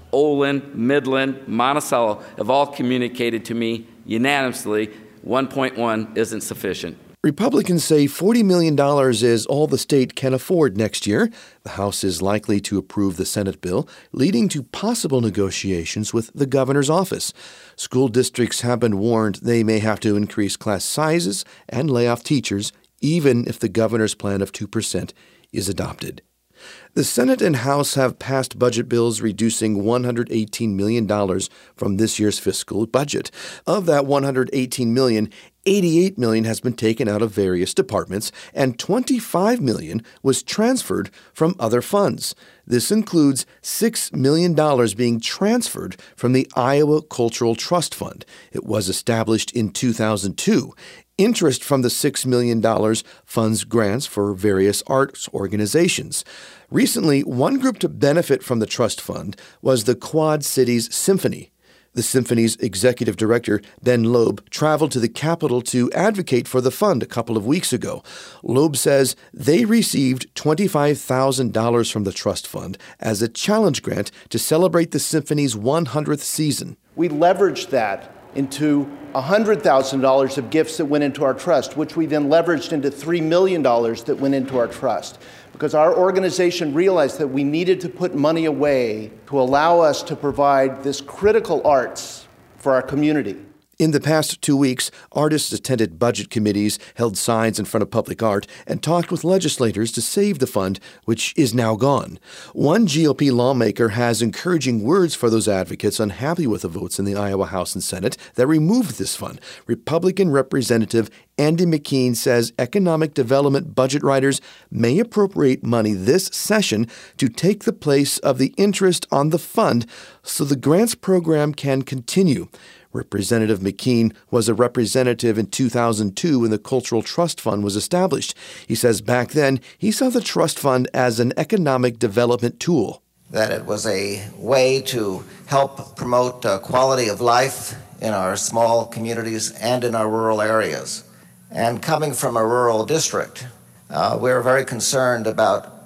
Olin, Midland, Monticello have all communicated to me unanimously one point one isn't sufficient. Republicans say forty million dollars is all the state can afford next year. The House is likely to approve the Senate bill, leading to possible negotiations with the governor's office. School districts have been warned they may have to increase class sizes and lay off teachers, even if the governor's plan of two percent is adopted. The Senate and House have passed budget bills reducing one hundred eighteen million dollars from this year's fiscal budget. Of that one hundred eighteen million dollars, eighty-eight million dollars has been taken out of various departments, and twenty-five million dollars was transferred from other funds. This includes six million dollars being transferred from the Iowa Cultural Trust Fund. It was established in two thousand two. Interest from the six million dollars funds grants for various arts organizations. Recently, one group to benefit from the trust fund was the Quad Cities Symphony. The Symphony's executive director, Ben Loeb, traveled to the Capitol to advocate for the fund a couple of weeks ago. Loeb says they received twenty-five thousand dollars from the trust fund as a challenge grant to celebrate the Symphony's one hundredth season. We leveraged that into one hundred thousand dollars of gifts that went into our trust, which we then leveraged into three million dollars that went into our trust. Because our organization realized that we needed to put money away to allow us to provide this critical arts for our community. In the past two weeks, artists attended budget committees, held signs in front of public art, and talked with legislators to save the fund, which is now gone. One G O P lawmaker has encouraging words for those advocates unhappy with the votes in the Iowa House and Senate that removed this fund. Republican Representative Andy McKean says economic development budget writers may appropriate money this session to take the place of the interest on the fund so the grants program can continue. Representative McKean was a representative in two thousand two when the Cultural Trust Fund was established. He says back then he saw the trust fund as an economic development tool. That it was a way to help promote uh, quality of life in our small communities and in our rural areas. And coming from a rural district, uh, we're very concerned about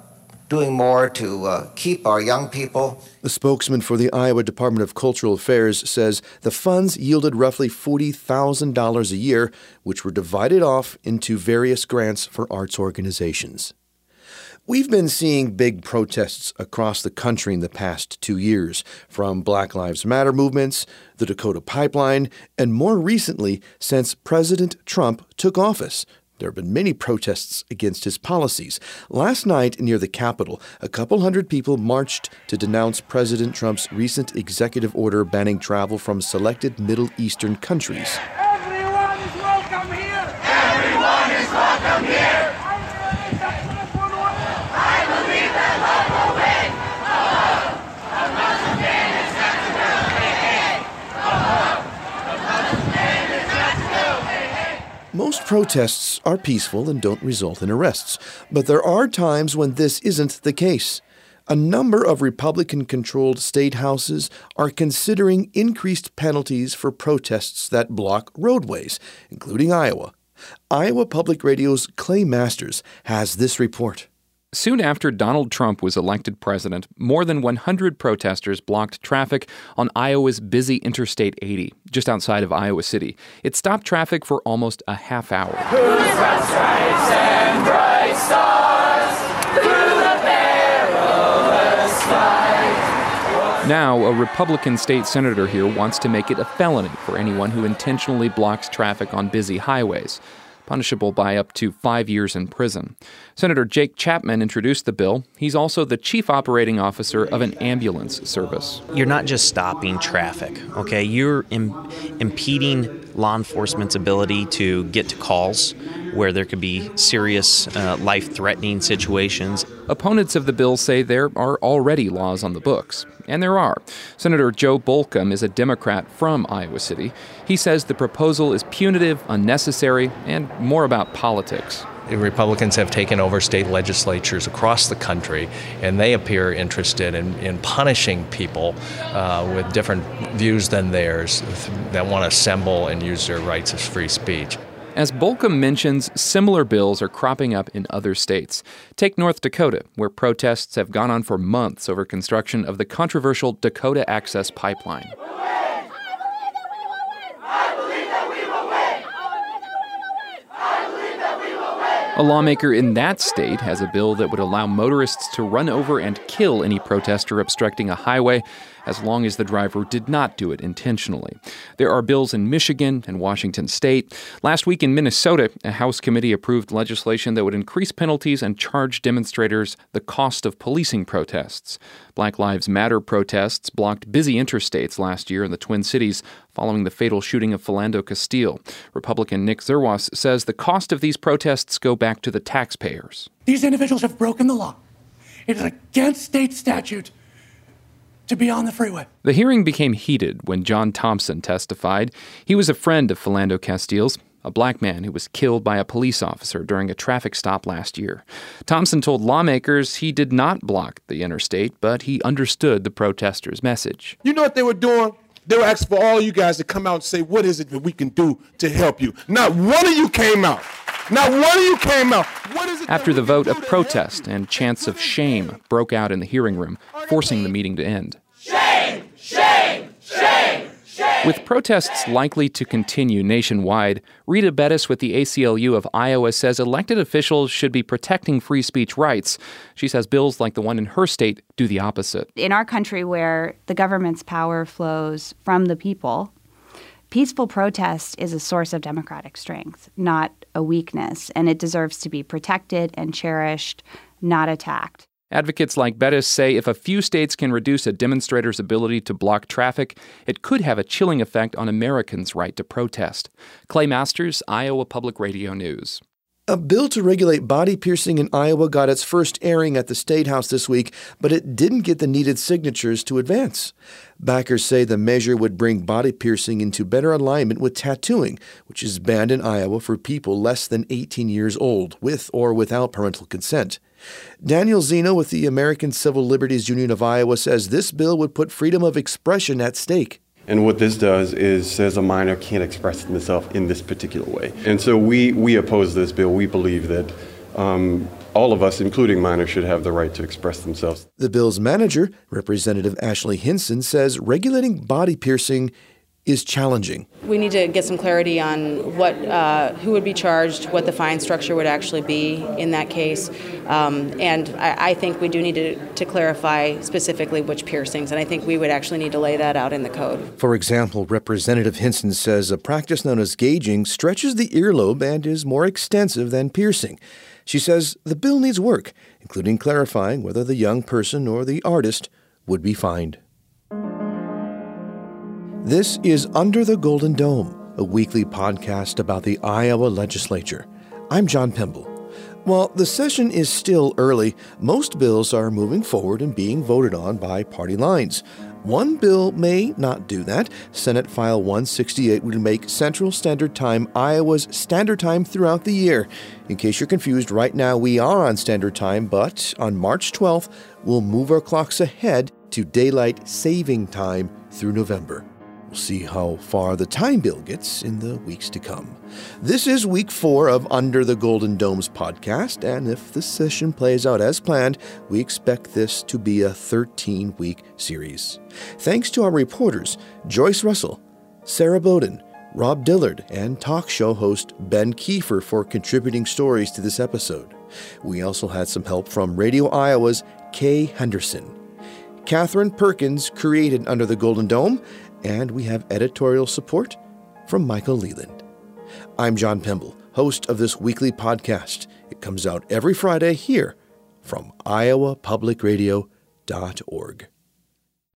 doing more to uh, keep our young people. The spokesman for the Iowa Department of Cultural Affairs says the funds yielded roughly forty thousand dollars a year, which were divided off into various grants for arts organizations. We've been seeing big protests across the country in the past two years, from Black Lives Matter movements, the Dakota Pipeline, and more recently, since President Trump took office. There have been many protests against his policies. Last night, near the Capitol, a couple hundred people marched to denounce President Trump's recent executive order banning travel from selected Middle Eastern countries. Everyone is welcome here! Everyone is welcome here! I believe that love will win! A Muslim man is not to go, hey, hey! A Muslim man is not to go, hey, hey! Most protests are peaceful and don't result in arrests, but there are times when this isn't the case. A number of Republican-controlled state houses are considering increased penalties for protests that block roadways, including Iowa. Iowa Public Radio's Clay Masters has this report. Soon after Donald Trump was elected president, more than one hundred protesters blocked traffic on Iowa's busy Interstate eighty, just outside of Iowa City. It stopped traffic for almost a half hour. Who's got stripes and bright stars through the perilous fight? Now, a Republican state senator here wants to make it a felony for anyone who intentionally blocks traffic on busy highways, punishable by up to five years in prison. Senator Jake Chapman introduced the bill. He's also the chief operating officer of an ambulance service. You're not just stopping traffic, okay? You're Im- impeding law enforcement's ability to get to calls where there could be serious, uh, life-threatening situations. Opponents of the bill say there are already laws on the books, and there are. Senator Joe Bolcom is a Democrat from Iowa City. He says the proposal is punitive, unnecessary, and more about politics. The Republicans have taken over state legislatures across the country, and they appear interested in, in punishing people uh, with different views than theirs that want to assemble and use their rights as free speech. As Bolcom mentions, similar bills are cropping up in other states. Take North Dakota, where protests have gone on for months over construction of the controversial Dakota Access Pipeline. A lawmaker in that state has a bill that would allow motorists to run over and kill any protester obstructing a highway, as long as the driver did not do it intentionally. There are bills in Michigan and Washington state. Last week in Minnesota, a House committee approved legislation that would increase penalties and charge demonstrators the cost of policing protests. Black Lives Matter protests blocked busy interstates last year in the Twin Cities following the fatal shooting of Philando Castile. Republican Nick Zerwas says the cost of these protests go back to the taxpayers. These individuals have broken the law. It is against state statute to be on the freeway. The hearing became heated when John Thompson testified. He was a friend of Philando Castile's, a black man who was killed by a police officer during a traffic stop last year. Thompson told lawmakers he did not block the interstate, but he understood the protesters' message. You know what they were doing? They were asking for all you guys to come out and say, what is it that we can do to help you? Not one of you came out. Not one of you came out. What is it? After the vote, a protest and chants of shame broke out in the hearing room, forcing the meeting to end. Shame! Shame! Shame! Shame! With protests likely to continue nationwide, Rita Bettis with the A C L U of Iowa says elected officials should be protecting free speech rights. She says bills like the one in her state do the opposite. In our country, where the government's power flows from the people, peaceful protest is a source of democratic strength, not a weakness, and it deserves to be protected and cherished, not attacked. Advocates like Bettis say if a few states can reduce a demonstrator's ability to block traffic, it could have a chilling effect on Americans' right to protest. Clay Masters, Iowa Public Radio News. A bill to regulate body piercing in Iowa got its first airing at the State House this week, but it didn't get the needed signatures to advance. Backers say the measure would bring body piercing into better alignment with tattooing, which is banned in Iowa for people less than eighteen years old, with or without parental consent. Daniel Zeno with the American Civil Liberties Union of Iowa says this bill would put freedom of expression at stake. And what this does is says a minor can't express himself in this particular way. And so we, we oppose this bill. We believe that um, all of us, including minors, should have the right to express themselves. The bill's manager, Representative Ashley Hinson, says regulating body piercing is challenging. We need to get some clarity on what, uh, who would be charged, what the fine structure would actually be in that case. Um, and I, I think we do need to, to clarify specifically which piercings, and I think we would actually need to lay that out in the code. For example, Representative Hinson says a practice known as gauging stretches the earlobe and is more extensive than piercing. She says the bill needs work, including clarifying whether the young person or the artist would be fined. This is Under the Golden Dome, a weekly podcast about the Iowa legislature. I'm John Pemble. While the session is still early, most bills are moving forward and being voted on by party lines. One bill may not do that. Senate File one sixty-eight will make Central Standard Time Iowa's standard time throughout the year. In case you're confused, right now we are on standard time, but on March twelfth, we'll move our clocks ahead to daylight saving time through November. We'll see how far the time bill gets in the weeks to come. This is week four of Under the Golden Dome's podcast, and if the session plays out as planned, we expect this to be a thirteen-week series. Thanks to our reporters, Joyce Russell, Sarah Bowden, Rob Dillard, and talk show host Ben Kiefer for contributing stories to this episode. We also had some help from Radio Iowa's Kay Henderson. Catherine Perkins created Under the Golden Dome, and we have editorial support from Michael Leland. I'm John Pemble, host of this weekly podcast. It comes out every Friday here from iowa public radio dot org.